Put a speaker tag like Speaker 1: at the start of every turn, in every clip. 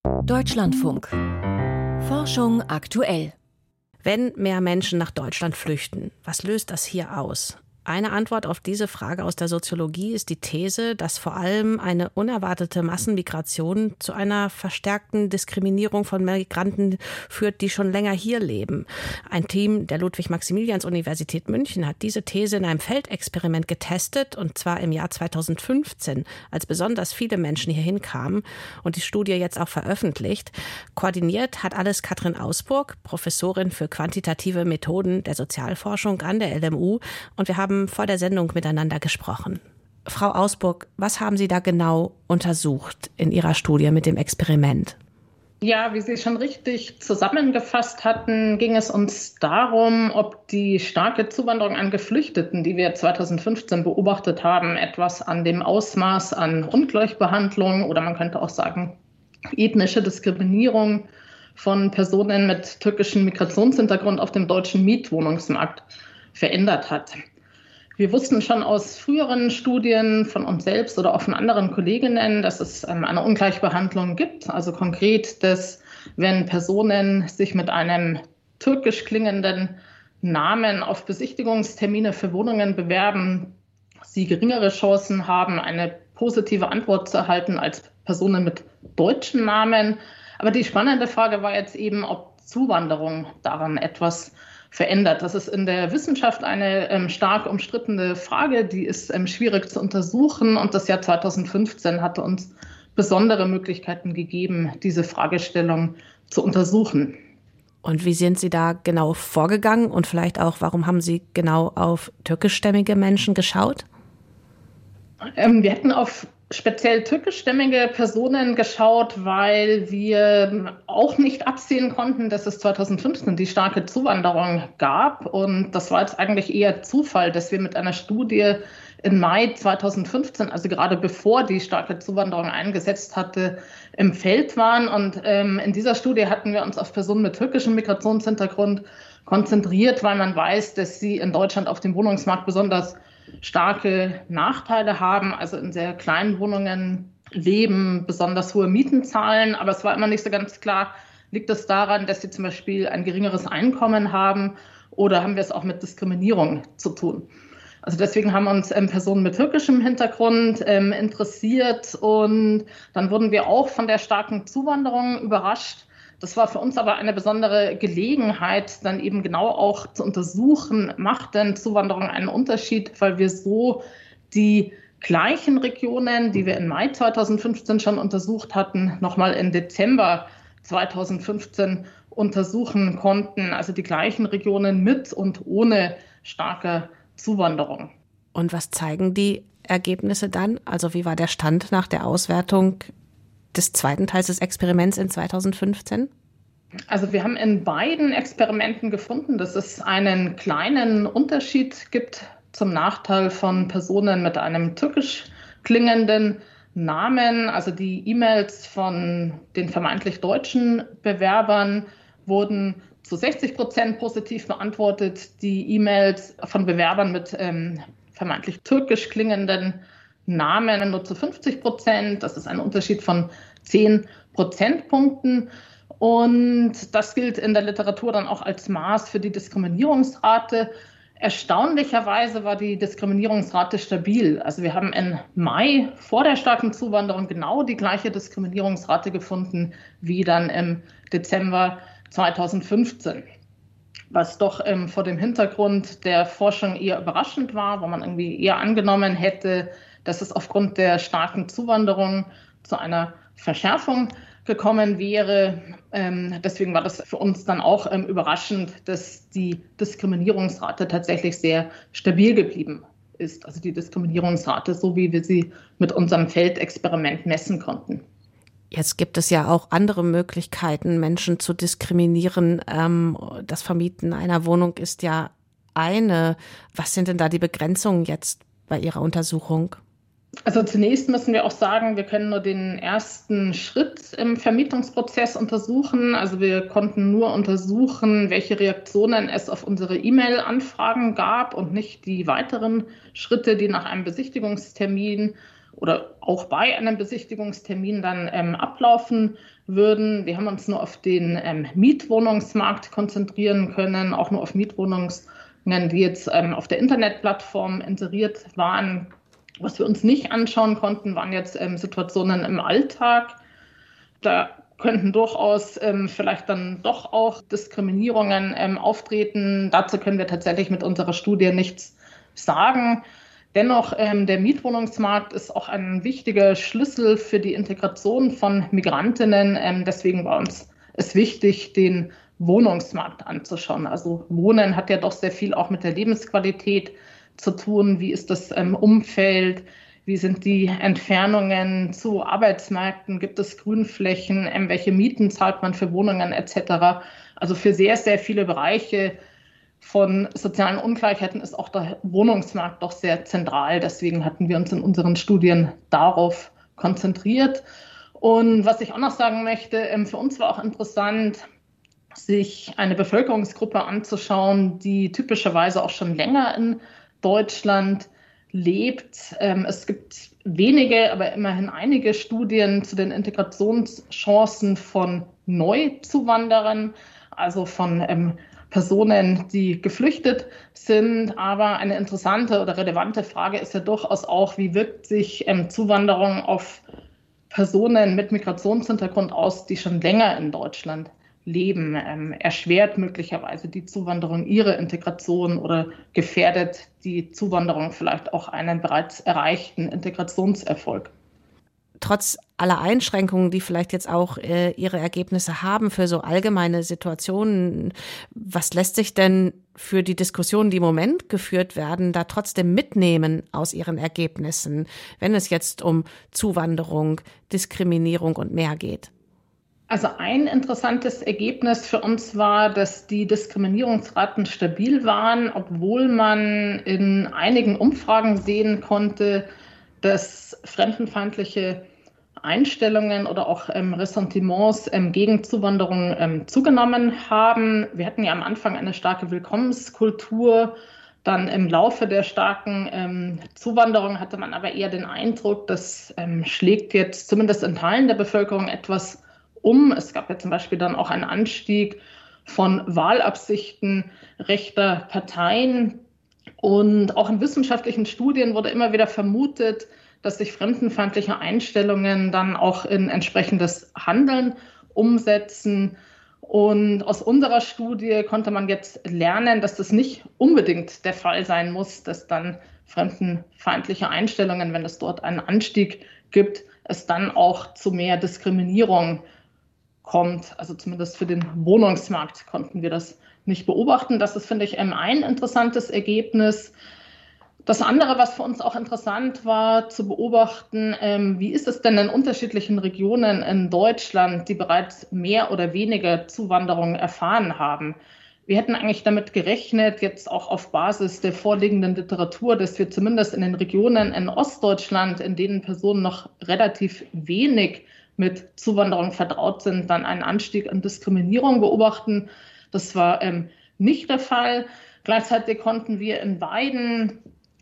Speaker 1: Deutschlandfunk. Forschung aktuell.
Speaker 2: Wenn mehr Menschen nach Deutschland flüchten, was löst das hier aus? Eine Antwort auf diese Frage aus der Soziologie ist die These, dass vor allem eine unerwartete Massenmigration zu einer verstärkten Diskriminierung von Migranten führt, die schon länger hier leben. Ein Team der Ludwig-Maximilians-Universität München hat diese These in einem Feldexperiment getestet, und zwar im Jahr 2015, als besonders viele Menschen hierhin kamen und die Studie jetzt auch veröffentlicht. Koordiniert hat alles Katrin Ausburg, Professorin für quantitative Methoden der Sozialforschung an der LMU, und wir haben vor der Sendung miteinander gesprochen. Frau Ausburg, was haben Sie da genau untersucht in Ihrer Studie mit dem Experiment?
Speaker 3: Ja, wie Sie schon richtig zusammengefasst hatten, ging es uns darum, ob die starke Zuwanderung an Geflüchteten, die wir 2015 beobachtet haben, etwas an dem Ausmaß an Ungleichbehandlung oder man könnte auch sagen ethnische Diskriminierung von Personen mit türkischem Migrationshintergrund auf dem deutschen Mietwohnungsmarkt verändert hat. Wir wussten schon aus früheren Studien von uns selbst oder auch von anderen Kolleginnen, dass es eine Ungleichbehandlung gibt. Also konkret, dass wenn Personen sich mit einem türkisch klingenden Namen auf Besichtigungstermine für Wohnungen bewerben, sie geringere Chancen haben, eine positive Antwort zu erhalten als Personen mit deutschen Namen. Aber die spannende Frage war jetzt eben, ob Zuwanderung daran etwas verändert. Das ist in der Wissenschaft eine stark umstrittene Frage, die ist schwierig zu untersuchen, und das Jahr 2015 hatte uns besondere Möglichkeiten gegeben, diese Fragestellung zu untersuchen.
Speaker 2: Und wie sind Sie da genau vorgegangen und vielleicht auch, warum haben Sie genau auf türkischstämmige Menschen geschaut?
Speaker 3: Wir hatten auf speziell türkischstämmige Personen geschaut, weil wir auch nicht absehen konnten, dass es 2015 die starke Zuwanderung gab. Und das war jetzt eigentlich eher Zufall, dass wir mit einer Studie im Mai 2015, also gerade bevor die starke Zuwanderung eingesetzt hatte, im Feld waren. Und in dieser Studie hatten wir uns auf Personen mit türkischem Migrationshintergrund konzentriert, weil man weiß, dass sie in Deutschland auf dem Wohnungsmarkt besonders starke Nachteile haben, also in sehr kleinen Wohnungen leben, besonders hohe Mieten zahlen. Aber es war immer nicht so ganz klar, liegt es daran, dass sie zum Beispiel ein geringeres Einkommen haben, oder haben wir es auch mit Diskriminierung zu tun? Also deswegen haben uns Personen mit türkischem Hintergrund interessiert, und dann wurden wir auch von der starken Zuwanderung überrascht. Das war für uns aber eine besondere Gelegenheit, dann eben genau auch zu untersuchen, macht denn Zuwanderung einen Unterschied, weil wir so die gleichen Regionen, die wir im Mai 2015 schon untersucht hatten, nochmal im Dezember 2015 untersuchen konnten. Also die gleichen Regionen mit und ohne starke Zuwanderung.
Speaker 2: Und was zeigen die Ergebnisse dann? Also wie war der Stand nach der Auswertung des zweiten Teils des Experiments in 2015?
Speaker 3: Also wir haben in beiden Experimenten gefunden, dass es einen kleinen Unterschied gibt zum Nachteil von Personen mit einem türkisch klingenden Namen. Also die E-Mails von den vermeintlich deutschen Bewerbern wurden zu 60% positiv beantwortet. Die E-Mails von Bewerbern mit vermeintlich türkisch klingenden Namen nur zu 50%. Das ist ein Unterschied von 10 Prozentpunkten. Und das gilt in der Literatur dann auch als Maß für die Diskriminierungsrate. Erstaunlicherweise war die Diskriminierungsrate stabil. Also wir haben im Mai vor der starken Zuwanderung genau die gleiche Diskriminierungsrate gefunden wie dann im Dezember 2015. Was doch vor dem Hintergrund der Forschung eher überraschend war, wo man irgendwie eher angenommen hätte, dass es aufgrund der starken Zuwanderung zu einer Verschärfung gekommen wäre. Deswegen war das für uns dann auch überraschend, dass die Diskriminierungsrate tatsächlich sehr stabil geblieben ist. Also die Diskriminierungsrate, so wie wir sie mit unserem Feldexperiment messen konnten.
Speaker 2: Jetzt gibt es ja auch andere Möglichkeiten, Menschen zu diskriminieren. Das Vermieten einer Wohnung ist ja eine. Was sind denn da die Begrenzungen jetzt bei Ihrer Untersuchung?
Speaker 3: Also zunächst müssen wir auch sagen, wir können nur den ersten Schritt im Vermietungsprozess untersuchen. Also wir konnten nur untersuchen, welche Reaktionen es auf unsere E-Mail-Anfragen gab und nicht die weiteren Schritte, die nach einem Besichtigungstermin oder auch bei einem Besichtigungstermin dann ablaufen würden. Wir haben uns nur auf den Mietwohnungsmarkt konzentrieren können, auch nur auf Mietwohnungen, die jetzt auf der Internetplattform inseriert waren. Was wir uns nicht anschauen konnten, waren jetzt Situationen im Alltag. Da könnten durchaus vielleicht dann doch auch Diskriminierungen auftreten. Dazu können wir tatsächlich mit unserer Studie nichts sagen. Dennoch, der Mietwohnungsmarkt ist auch ein wichtiger Schlüssel für die Integration von Migrantinnen. Deswegen war uns es wichtig, den Wohnungsmarkt anzuschauen. Also Wohnen hat ja doch sehr viel auch mit der Lebensqualität zu tun. Wie ist das Umfeld? Wie sind die Entfernungen zu Arbeitsmärkten? Gibt es Grünflächen? Welche Mieten zahlt man für Wohnungen etc.? Also für sehr, sehr viele Bereiche von sozialen Ungleichheiten ist auch der Wohnungsmarkt doch sehr zentral. Deswegen hatten wir uns in unseren Studien darauf konzentriert. Und was ich auch noch sagen möchte, für uns war auch interessant, sich eine Bevölkerungsgruppe anzuschauen, die typischerweise auch schon länger in Deutschland lebt. Es gibt wenige, aber immerhin einige Studien zu den Integrationschancen von Neuzuwanderern, also von Personen, die geflüchtet sind. Aber eine interessante oder relevante Frage ist ja durchaus auch, wie wirkt sich Zuwanderung auf Personen mit Migrationshintergrund aus, die schon länger in Deutschland leben, erschwert möglicherweise die Zuwanderung ihre Integration oder gefährdet die Zuwanderung vielleicht auch einen bereits erreichten Integrationserfolg.
Speaker 2: Trotz aller Einschränkungen, die vielleicht jetzt auch ihre Ergebnisse haben für so allgemeine Situationen, was lässt sich denn für die Diskussionen, die im Moment geführt werden, da trotzdem mitnehmen aus ihren Ergebnissen, wenn es jetzt um Zuwanderung, Diskriminierung und mehr geht?
Speaker 3: Also ein interessantes Ergebnis für uns war, dass die Diskriminierungsraten stabil waren, obwohl man in einigen Umfragen sehen konnte, dass fremdenfeindliche Einstellungen oder auch Ressentiments gegen Zuwanderung zugenommen haben. Wir hatten ja am Anfang eine starke Willkommenskultur. Dann im Laufe der starken Zuwanderung hatte man aber eher den Eindruck, das schlägt jetzt zumindest in Teilen der Bevölkerung etwas um. Es gab ja zum Beispiel dann auch einen Anstieg von Wahlabsichten rechter Parteien. Und auch in wissenschaftlichen Studien wurde immer wieder vermutet, dass sich fremdenfeindliche Einstellungen dann auch in entsprechendes Handeln umsetzen. Und aus unserer Studie konnte man jetzt lernen, dass das nicht unbedingt der Fall sein muss, dass dann fremdenfeindliche Einstellungen, wenn es dort einen Anstieg gibt, es dann auch zu mehr Diskriminierung kommt. Also zumindest für den Wohnungsmarkt konnten wir das nicht beobachten. Das ist, finde ich, ein interessantes Ergebnis. Das andere, was für uns auch interessant war zu beobachten, wie ist es denn in unterschiedlichen Regionen in Deutschland, die bereits mehr oder weniger Zuwanderung erfahren haben? Wir hätten eigentlich damit gerechnet, jetzt auch auf Basis der vorliegenden Literatur, dass wir zumindest in den Regionen in Ostdeutschland, in denen Personen noch relativ wenig mit Zuwanderung vertraut sind, dann einen Anstieg an Diskriminierung beobachten. Das war nicht der Fall. Gleichzeitig konnten wir in beiden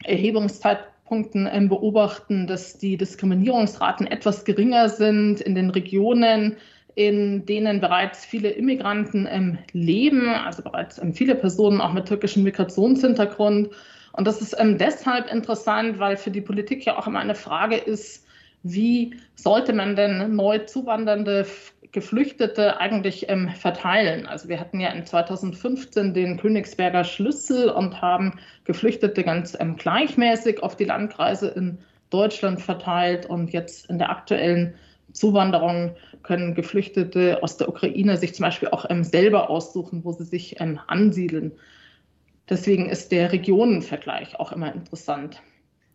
Speaker 3: Erhebungszeitpunkten beobachten, dass die Diskriminierungsraten etwas geringer sind in den Regionen, in denen bereits viele Immigranten leben, also bereits viele Personen auch mit türkischem Migrationshintergrund. Und das ist deshalb interessant, weil für die Politik ja auch immer eine Frage ist, wie sollte man denn neu zuwandernde Geflüchtete eigentlich verteilen? Also wir hatten ja in 2015 den Königsberger Schlüssel und haben Geflüchtete ganz gleichmäßig auf die Landkreise in Deutschland verteilt. Und jetzt in der aktuellen Zuwanderung können Geflüchtete aus der Ukraine sich zum Beispiel auch selber aussuchen, wo sie sich ansiedeln. Deswegen ist der Regionenvergleich auch immer interessant.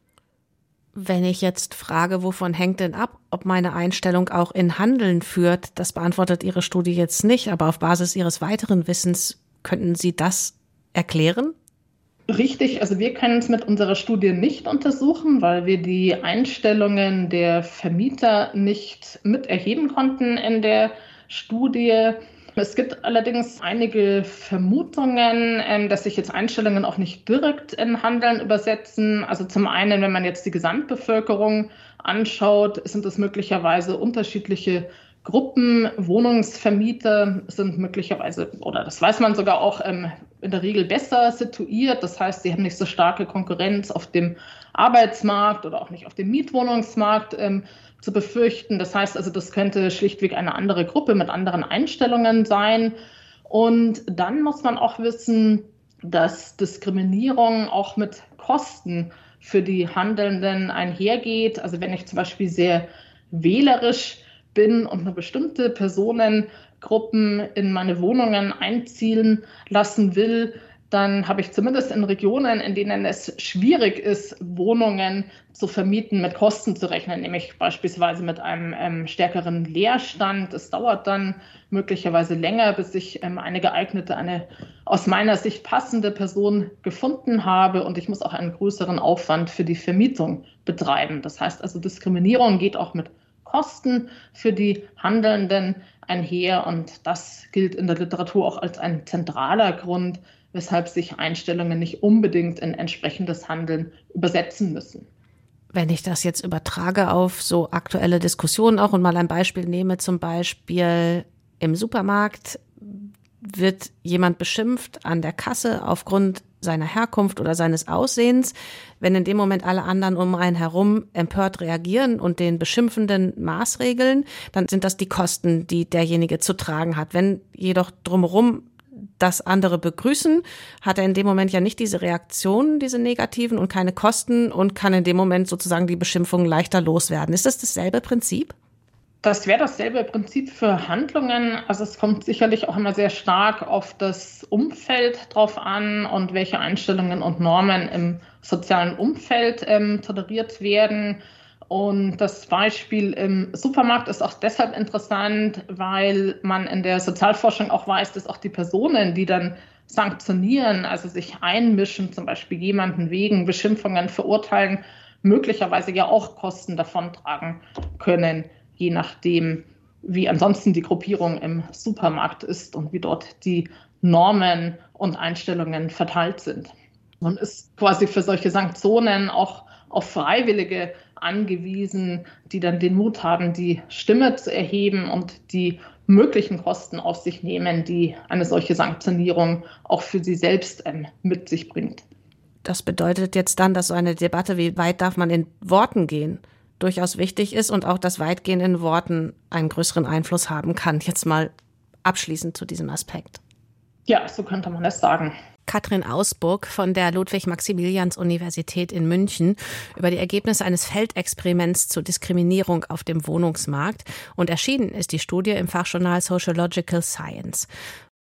Speaker 2: Wenn ich jetzt frage, wovon hängt denn ab, ob meine Einstellung auch in Handeln führt, das beantwortet Ihre Studie jetzt nicht, aber auf Basis Ihres weiteren Wissens könnten Sie das erklären?
Speaker 3: Richtig, also wir können es mit unserer Studie nicht untersuchen, weil wir die Einstellungen der Vermieter nicht mit erheben konnten in der Studie. Es gibt allerdings einige Vermutungen, dass sich jetzt Einstellungen auch nicht direkt in Handeln übersetzen. Also zum einen, wenn man jetzt die Gesamtbevölkerung anschaut, sind es möglicherweise unterschiedliche Gruppen, Wohnungsvermieter sind möglicherweise, oder das weiß man sogar auch, in der Regel besser situiert. Das heißt, sie haben nicht so starke Konkurrenz auf dem Arbeitsmarkt oder auch nicht auf dem Mietwohnungsmarkt zu befürchten. Das heißt also, das könnte schlichtweg eine andere Gruppe mit anderen Einstellungen sein. Und dann muss man auch wissen, dass Diskriminierung auch mit Kosten für die Handelnden einhergeht. Also wenn ich zum Beispiel sehr wählerisch bin und eine bestimmte Personengruppen in meine Wohnungen einziehen lassen will, dann habe ich zumindest in Regionen, in denen es schwierig ist, Wohnungen zu vermieten, mit Kosten zu rechnen, nämlich beispielsweise mit einem stärkeren Leerstand. Es dauert dann möglicherweise länger, bis ich eine geeignete, eine aus meiner Sicht passende Person gefunden habe, und ich muss auch einen größeren Aufwand für die Vermietung betreiben. Das heißt also, Diskriminierung geht auch mit Kosten für die Handelnden einher, und das gilt in der Literatur auch als ein zentraler Grund, weshalb sich Einstellungen nicht unbedingt in entsprechendes Handeln übersetzen müssen.
Speaker 2: Wenn ich das jetzt übertrage auf so aktuelle Diskussionen auch und mal ein Beispiel nehme, zum Beispiel im Supermarkt wird jemand beschimpft an der Kasse aufgrund seiner Herkunft oder seines Aussehens. Wenn in dem Moment alle anderen um einen herum empört reagieren und den Beschimpfenden maßregeln, dann sind das die Kosten, die derjenige zu tragen hat. Wenn jedoch drumherum das andere begrüßen, hat er in dem Moment ja nicht diese Reaktionen, diese negativen, und keine Kosten und kann in dem Moment sozusagen die Beschimpfung leichter loswerden. Ist das dasselbe Prinzip?
Speaker 3: Das wäre dasselbe Prinzip für Handlungen. Also es kommt sicherlich auch immer sehr stark auf das Umfeld drauf an und welche Einstellungen und Normen im sozialen Umfeld toleriert werden. Und das Beispiel im Supermarkt ist auch deshalb interessant, weil man in der Sozialforschung auch weiß, dass auch die Personen, die dann sanktionieren, also sich einmischen, zum Beispiel jemanden wegen Beschimpfungen verurteilen, möglicherweise ja auch Kosten davontragen können, je nachdem, wie ansonsten die Gruppierung im Supermarkt ist und wie dort die Normen und Einstellungen verteilt sind. Man ist quasi für solche Sanktionen auch auf Freiwillige angewiesen, die dann den Mut haben, die Stimme zu erheben und die möglichen Kosten auf sich nehmen, die eine solche Sanktionierung auch für sie selbst mit sich bringt.
Speaker 2: Das bedeutet jetzt dann, dass so eine Debatte, wie weit darf man in Worten gehen, durchaus wichtig ist und auch das Weitgehen in Worten einen größeren Einfluss haben kann. Jetzt mal abschließend zu diesem Aspekt.
Speaker 3: Ja, so könnte man es sagen.
Speaker 2: Katrin Ausburg von der Ludwig-Maximilians-Universität in München über die Ergebnisse eines Feldexperiments zur Diskriminierung auf dem Wohnungsmarkt. Und erschienen ist die Studie im Fachjournal Sociological Science.